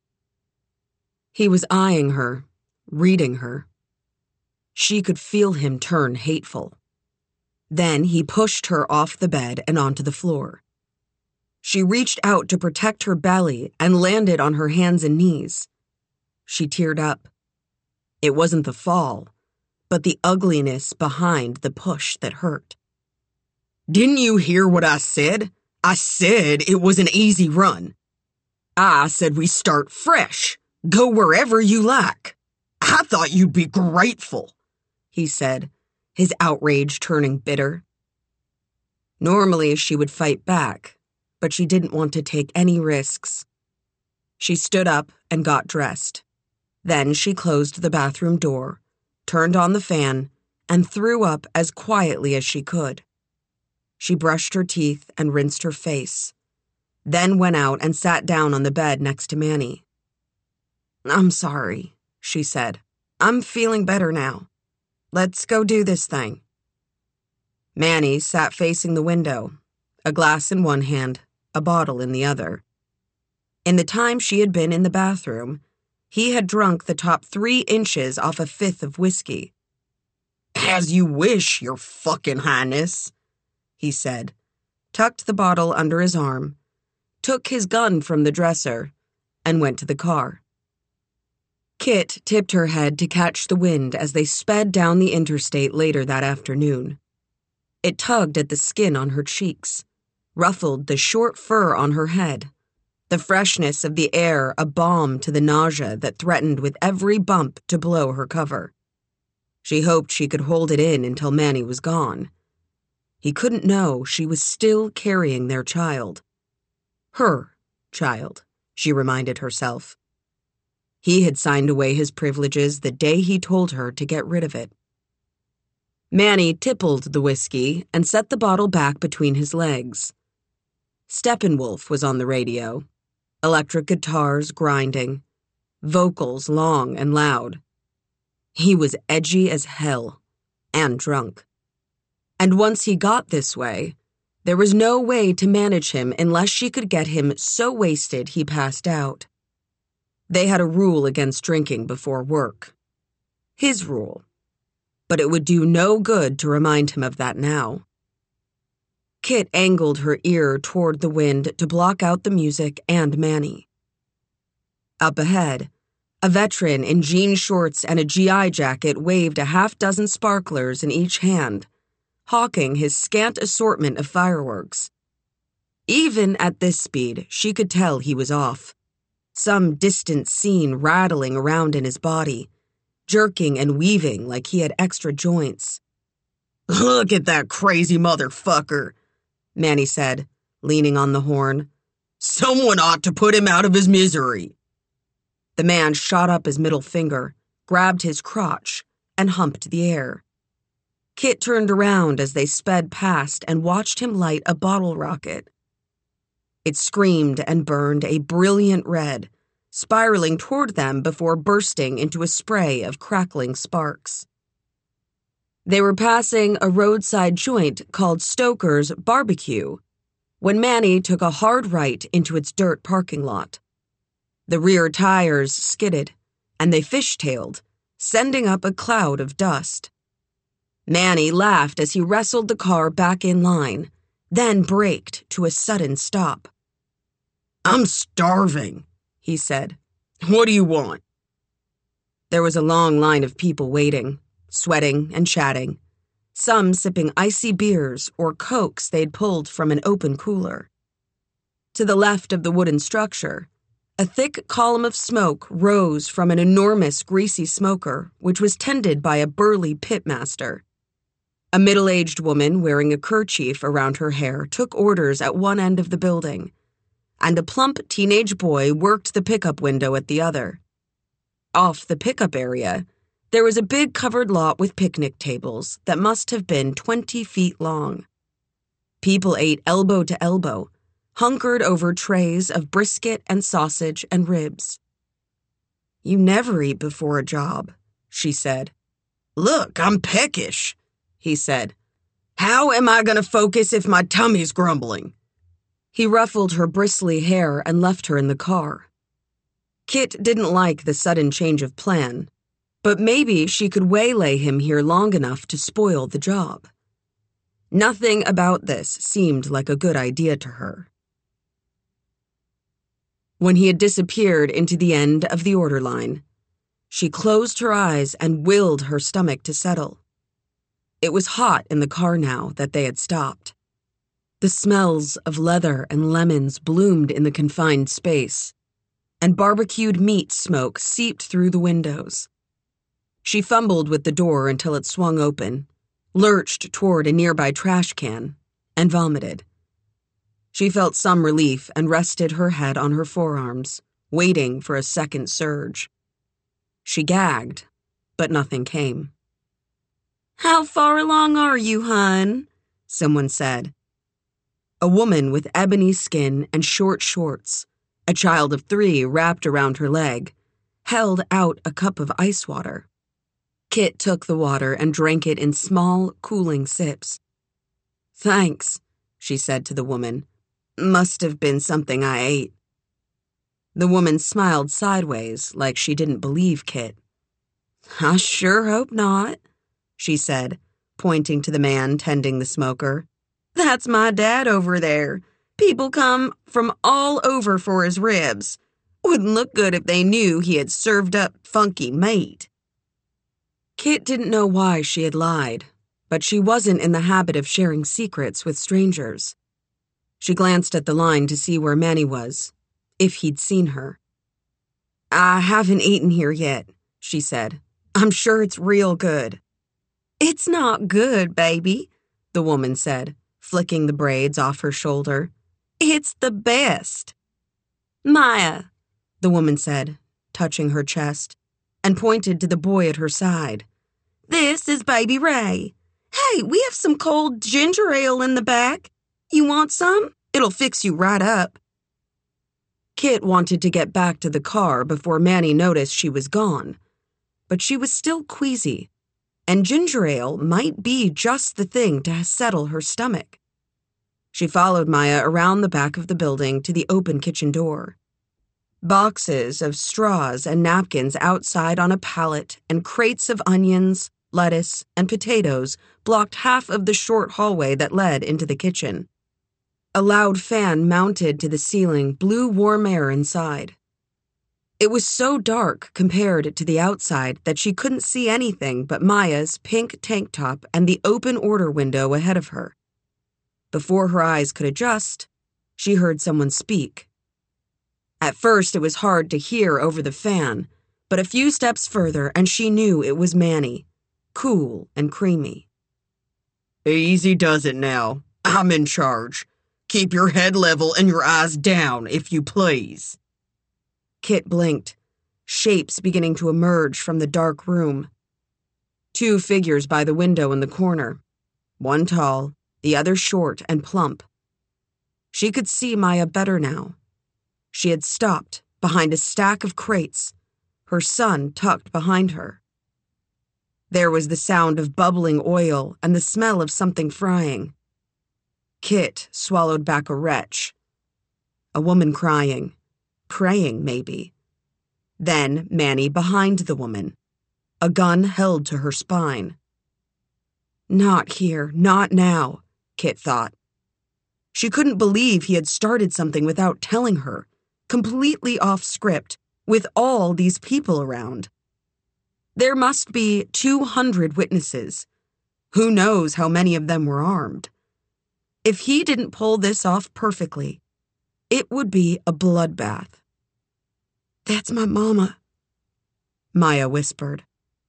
He was eyeing her, reading her. She could feel him turn hateful. Then he pushed her off the bed and onto the floor. She reached out to protect her belly and landed on her hands and knees. She teared up. It wasn't the fall, but the ugliness behind the push that hurt. "Didn't you hear what I said? I said it was an easy run. I said we start fresh, go wherever you like. I thought you'd be grateful," he said, his outrage turning bitter. Normally she would fight back, but she didn't want to take any risks. She stood up and got dressed. Then she closed the bathroom door, turned on the fan, and threw up as quietly as she could. She brushed her teeth and rinsed her face, then went out and sat down on the bed next to Manny. "I'm sorry," she said. "I'm feeling better now. Let's go do this thing." Manny sat facing the window, a glass in one hand, a bottle in the other. In the time she had been in the bathroom, he had drunk the top three inches off a fifth of whiskey. "As you wish, your fucking highness," he said, tucked the bottle under his arm, took his gun from the dresser, and went to the car. Kit tipped her head to catch the wind as they sped down the interstate later that afternoon. It tugged at the skin on her cheeks, ruffled the short fur on her head, the freshness of the air a balm to the nausea that threatened with every bump to blow her cover. She hoped she could hold it in until Manny was gone. He couldn't know she was still carrying their child. Her child, she reminded herself. He had signed away his privileges the day he told her to get rid of it. Manny tippled the whiskey and set the bottle back between his legs. Steppenwolf was on the radio, electric guitars grinding, vocals long and loud. He was edgy as hell, and drunk. And once he got this way, there was no way to manage him unless she could get him so wasted he passed out. They had a rule against drinking before work. His rule. But it would do no good to remind him of that now. Kit angled her ear toward the wind to block out the music and Manny. Up ahead, a veteran in jean shorts and a G I jacket waved a half dozen sparklers in each hand, hawking his scant assortment of fireworks. Even at this speed, she could tell he was off. Some distant scene rattling around in his body, jerking and weaving like he had extra joints. "Look at that crazy motherfucker," Manny said, leaning on the horn. "Someone ought to put him out of his misery." The man shot up his middle finger, grabbed his crotch, and humped the air. Kit turned around as they sped past and watched him light a bottle rocket. It screamed and burned a brilliant red, spiraling toward them before bursting into a spray of crackling sparks. They were passing a roadside joint called Stoker's Barbecue when Manny took a hard right into its dirt parking lot. The rear tires skidded, and they fishtailed, sending up a cloud of dust. Manny laughed as he wrestled the car back in line, then braked to a sudden stop. "I'm starving," he said. "What do you want?" There was a long line of people waiting, sweating and chatting, some sipping icy beers or cokes they'd pulled from an open cooler. To the left of the wooden structure, a thick column of smoke rose from an enormous greasy smoker which was tended by a burly pitmaster. A middle-aged woman wearing a kerchief around her hair took orders at one end of the building, and a plump teenage boy worked the pickup window at the other. Off the pickup area, there was a big covered lot with picnic tables that must have been twenty feet long. People ate elbow to elbow, hunkered over trays of brisket and sausage and ribs. "You never eat before a job," she said. "Look, I'm peckish," he said. "How am I going to focus if my tummy's grumbling?" He ruffled her bristly hair and left her in the car. Kit didn't like the sudden change of plan, but maybe she could waylay him here long enough to spoil the job. Nothing about this seemed like a good idea to her. When he had disappeared into the end of the order line, she closed her eyes and willed her stomach to settle. It was hot in the car now that they had stopped. The smells of leather and lemons bloomed in the confined space, and barbecued meat smoke seeped through the windows. She fumbled with the door until it swung open, lurched toward a nearby trash can, and vomited. She felt some relief and rested her head on her forearms, waiting for a second surge. She gagged, but nothing came. "How far along are you, hun?" someone said. A woman with ebony skin and short shorts, a child of three wrapped around her leg, held out a cup of ice water. Kit took the water and drank it in small, cooling sips. "Thanks," she said to the woman. "Must have been something I ate." The woman smiled sideways like she didn't believe Kit. "I sure hope not," she said, pointing to the man tending the smoker. "That's my dad over there. People come from all over for his ribs. Wouldn't look good if they knew he had served up funky meat." Kit didn't know why she had lied, but she wasn't in the habit of sharing secrets with strangers. She glanced at the line to see where Manny was, if he'd seen her. "I haven't eaten here yet," she said. "I'm sure it's real good." "It's not good, baby," the woman said, flicking the braids off her shoulder. "It's the best." "Maya," the woman said, touching her chest, and pointed to the boy at her side. "This is Baby Ray. Hey, we have some cold ginger ale in the back. You want some? It'll fix you right up." Kit wanted to get back to the car before Manny noticed she was gone, but she was still queasy, and ginger ale might be just the thing to settle her stomach. She followed Maya around the back of the building to the open kitchen door. Boxes of straws and napkins outside on a pallet and crates of onions, lettuce, and potatoes blocked half of the short hallway that led into the kitchen. A loud fan mounted to the ceiling blew warm air inside. It was so dark compared to the outside that she couldn't see anything but Maya's pink tank top and the open order window ahead of her. Before her eyes could adjust, she heard someone speak. At first, it was hard to hear over the fan, But a few steps further and she knew it was Manny, cool and creamy. Easy does it now. I'm in charge. Keep your head level and your eyes down, if you please. Kit blinked, shapes beginning to emerge from the dark room. Two figures by the window in the corner, one tall, the other short and plump. She could see Maya better now. She had stopped behind a stack of crates, her son tucked behind her. There was the sound of bubbling oil and the smell of something frying. Kit swallowed back a retch. A woman crying, praying maybe. Then Manny behind the woman, a gun held to her spine. Not here, not now, Kit thought. She couldn't believe he had started something without telling her, completely off script, with all these people around. There must be two hundred witnesses. Who knows how many of them were armed? If he didn't pull this off perfectly, it would be a bloodbath. That's my mama, Maya whispered.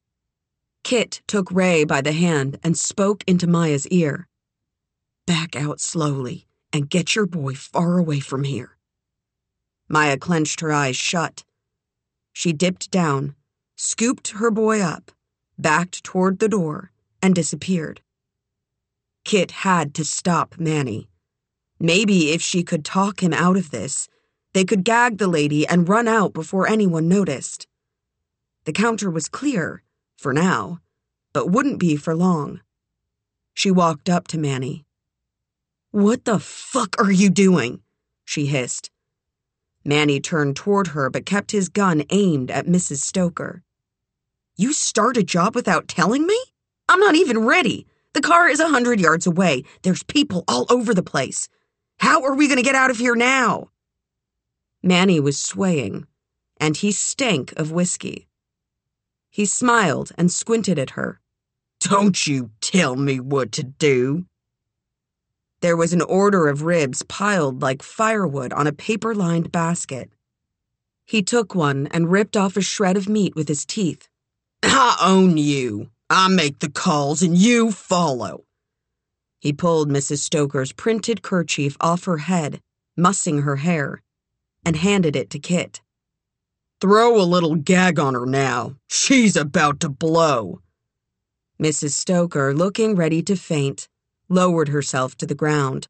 Kit took Ray by the hand and spoke into Maya's ear. Back out slowly and get your boy far away from here. Maya clenched her eyes shut. She dipped down, scooped her boy up, backed toward the door, and disappeared. Kit had to stop Manny. Maybe if she could talk him out of this, they could gag the lady and run out before anyone noticed. The counter was clear, for now, but wouldn't be for long. She walked up to Manny. What the fuck are you doing? She hissed. Manny turned toward her but kept his gun aimed at Missus Stoker. You start a job without telling me? I'm not even ready. The car is a hundred yards away. There's people all over the place. How are we going to get out of here now? Manny was swaying, and he stank of whiskey. He smiled and squinted at her. Don't you tell me what to do. There was an order of ribs piled like firewood on a paper-lined basket. He took one and ripped off a shred of meat with his teeth. I own you. I make the calls and you follow. He pulled Missus Stoker's printed kerchief off her head, mussing her hair, and handed it to Kit. Throw a little gag on her now. She's about to blow. Missus Stoker, looking ready to faint, lowered herself to the ground.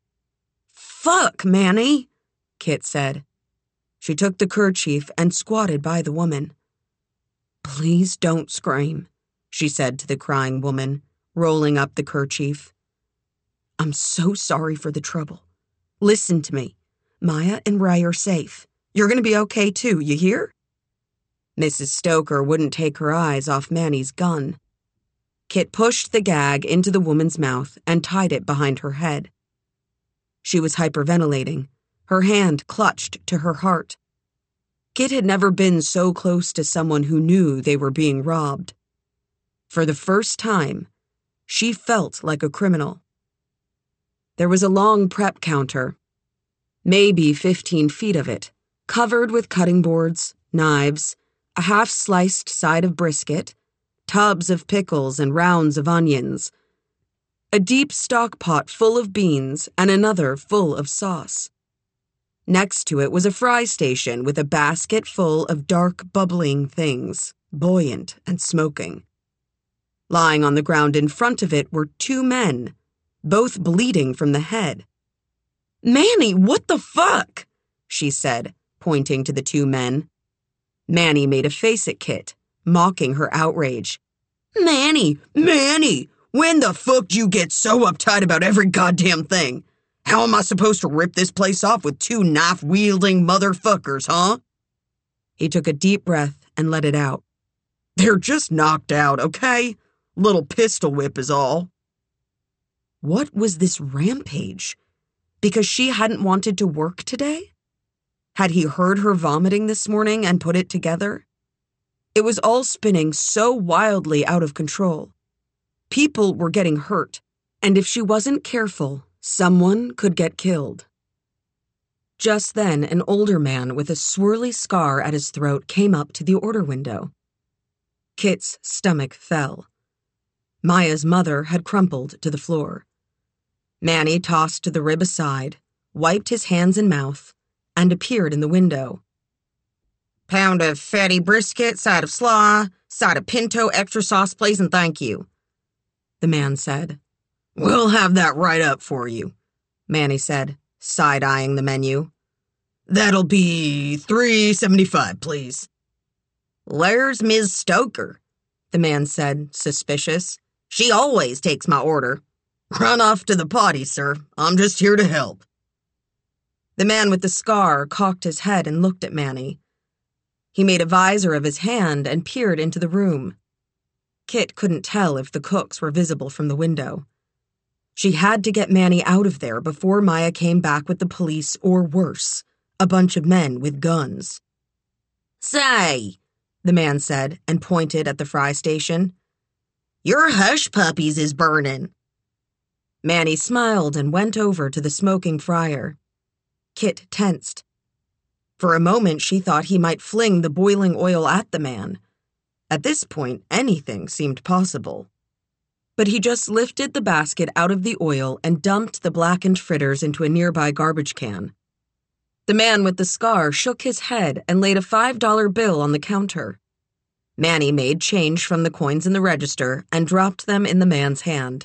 Fuck, Manny, Kit said. She took the kerchief and squatted by the woman. Please don't scream, she said to the crying woman, rolling up the kerchief. I'm so sorry for the trouble. Listen to me. Maya and Ray are safe. You're going to be okay too, you hear? Missus Stoker wouldn't take her eyes off Manny's gun. Kit pushed the gag into the woman's mouth and tied it behind her head. She was hyperventilating, her hand clutched to her heart. Kit had never been so close to someone who knew they were being robbed. For the first time, she felt like a criminal. There was a long prep counter, maybe fifteen feet of it, covered with cutting boards, knives, a half-sliced side of brisket, tubs of pickles and rounds of onions, a deep stock pot full of beans and another full of sauce. Next to it was a fry station with a basket full of dark, bubbling things, buoyant and smoking. Lying on the ground in front of it were two men, both bleeding from the head. Manny, what the fuck? She said, pointing to the two men. Manny made a face at Kit, mocking her outrage. Manny, Manny, when the fuck do you get so uptight about every goddamn thing? How am I supposed to rip this place off with two knife-wielding motherfuckers, huh? He took a deep breath and let it out. They're just knocked out, okay? Little pistol whip is all. What was this rampage? Because she hadn't wanted to work today? Had he heard her vomiting this morning and put it together? It was all spinning so wildly out of control. People were getting hurt, and if she wasn't careful, someone could get killed. Just then, an older man with a swirly scar at his throat came up to the order window. Kit's stomach fell. Maya's mother had crumpled to the floor. Manny tossed the rib aside, wiped his hands and mouth, and appeared in the window. Pound of fatty brisket, side of slaw, side of pinto, extra sauce, please, and thank you, the man said. We'll have that right up for you, Manny said, side-eyeing the menu. That'll be three seventy-five, please. Where's Miz Stoker? The man said, suspicious. She always takes my order. Run off to the potty, sir. I'm just here to help. The man with the scar cocked his head and looked at Manny. He made a visor of his hand and peered into the room. Kit couldn't tell if the cooks were visible from the window. She had to get Manny out of there before Maya came back with the police, or worse, a bunch of men with guns. Say, the man said, and pointed at the fry station. Your hush puppies is burning. Manny smiled and went over to the smoking fryer. Kit tensed. For a moment, she thought he might fling the boiling oil at the man. At this point, anything seemed possible. But he just lifted the basket out of the oil and dumped the blackened fritters into a nearby garbage can. The man with the scar shook his head and laid a five dollar bill on the counter. Manny made change from the coins in the register and dropped them in the man's hand.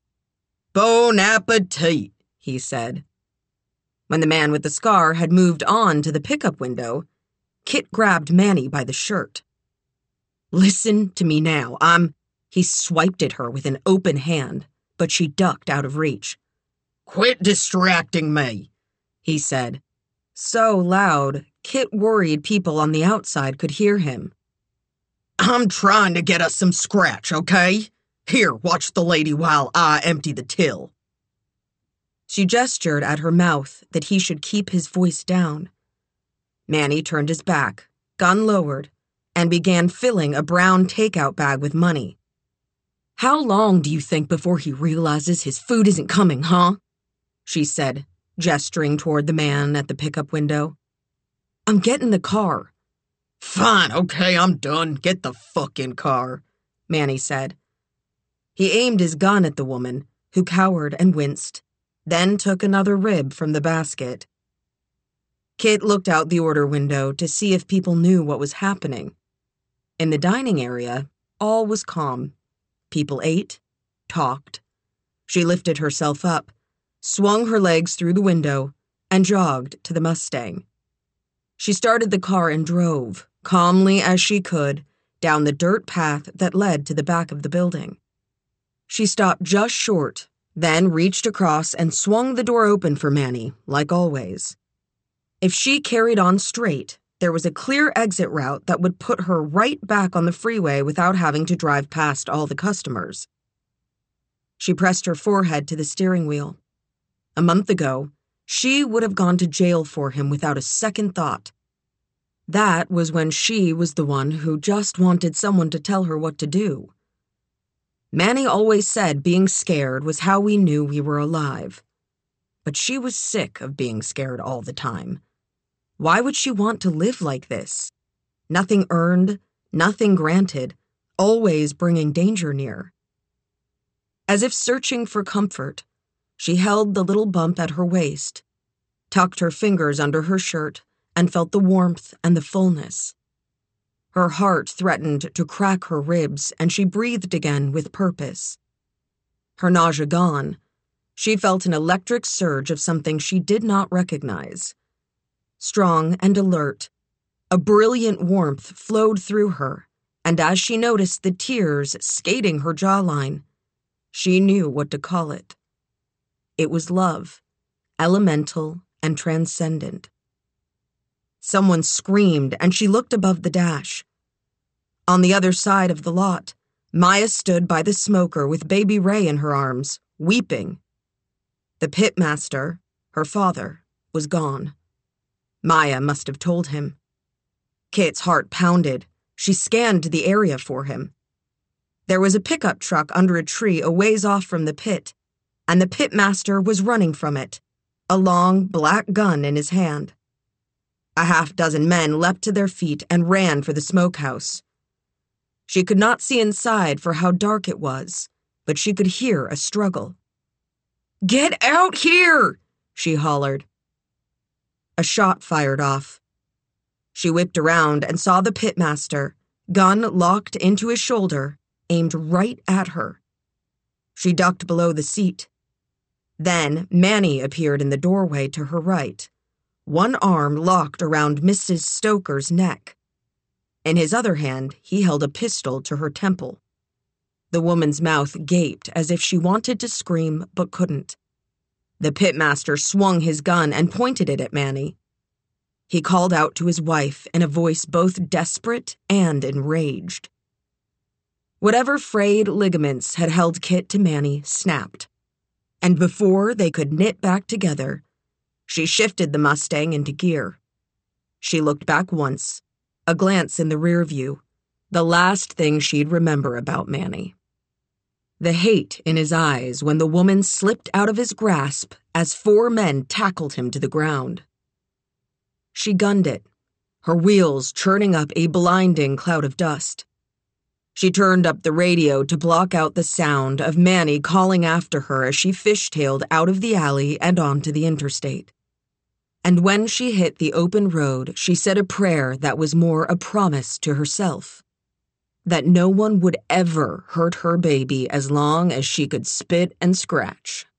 Bon appetit, he said. When the man with the scar had moved on to the pickup window, Kit grabbed Manny by the shirt. Listen to me now, I'm... He swiped at her with an open hand, but she ducked out of reach. Quit distracting me, he said. So loud, Kit worried people on the outside could hear him. I'm trying to get us some scratch, okay? Here, watch the lady while I empty the till. She gestured at her mouth that he should keep his voice down. Manny turned his back, gun lowered, and began filling a brown takeout bag with money. How long do you think before he realizes his food isn't coming, huh? She said, gesturing toward the man at the pickup window. I'm getting the car. Fine, okay, I'm done. Get the fucking car, Manny said. He aimed his gun at the woman, who cowered and winced, then took another rib from the basket. Kit looked out the order window to see if people knew what was happening. In the dining area, all was calm. People ate, talked. She lifted herself up, swung her legs through the window, and jogged to the Mustang. She started the car and drove, calmly as she could, down the dirt path that led to the back of the building. She stopped just short, then reached across and swung the door open for Manny, like always. If she carried on straight, there was a clear exit route that would put her right back on the freeway without having to drive past all the customers. She pressed her forehead to the steering wheel. A month ago, she would have gone to jail for him without a second thought. That was when she was the one who just wanted someone to tell her what to do. Manny always said being scared was how we knew we were alive. But she was sick of being scared all the time. Why would she want to live like this? Nothing earned, nothing granted, always bringing danger near. As if searching for comfort, she held the little bump at her waist, tucked her fingers under her shirt, and felt the warmth and the fullness. Her heart threatened to crack her ribs, and she breathed again with purpose. Her nausea gone, she felt an electric surge of something she did not recognize. Strong and alert, a brilliant warmth flowed through her, and as she noticed the tears skating her jawline, she knew what to call it. It was love, elemental and transcendent. Someone screamed, and she looked above the dash. On the other side of the lot, Maya stood by the smoker with baby Ray in her arms, weeping. The pitmaster, her father, was gone. Maya must have told him. Kit's heart pounded. She scanned the area for him. There was a pickup truck under a tree a ways off from the pit, and the pitmaster was running from it, a long black gun in his hand. A half dozen men leapt to their feet and ran for the smokehouse. She could not see inside for how dark it was, but she could hear a struggle. "Get out here!" she hollered. A shot fired off. She whipped around and saw the pitmaster, gun locked into his shoulder, aimed right at her. She ducked below the seat. Then Manny appeared in the doorway to her right, one arm locked around Missus Stoker's neck. In his other hand, he held a pistol to her temple. The woman's mouth gaped as if she wanted to scream but couldn't. The pitmaster swung his gun and pointed it at Manny. He called out to his wife in a voice both desperate and enraged. Whatever frayed ligaments had held Kit to Manny snapped, and before they could knit back together, she shifted the Mustang into gear. She looked back once, a glance in the rear view, the last thing she'd remember about Manny. The hate in his eyes when the woman slipped out of his grasp as four men tackled him to the ground. She gunned it, her wheels churning up a blinding cloud of dust. She turned up the radio to block out the sound of Manny calling after her as she fishtailed out of the alley and onto the interstate. And when she hit the open road, she said a prayer that was more a promise to herself, that no one would ever hurt her baby as long as she could spit and scratch.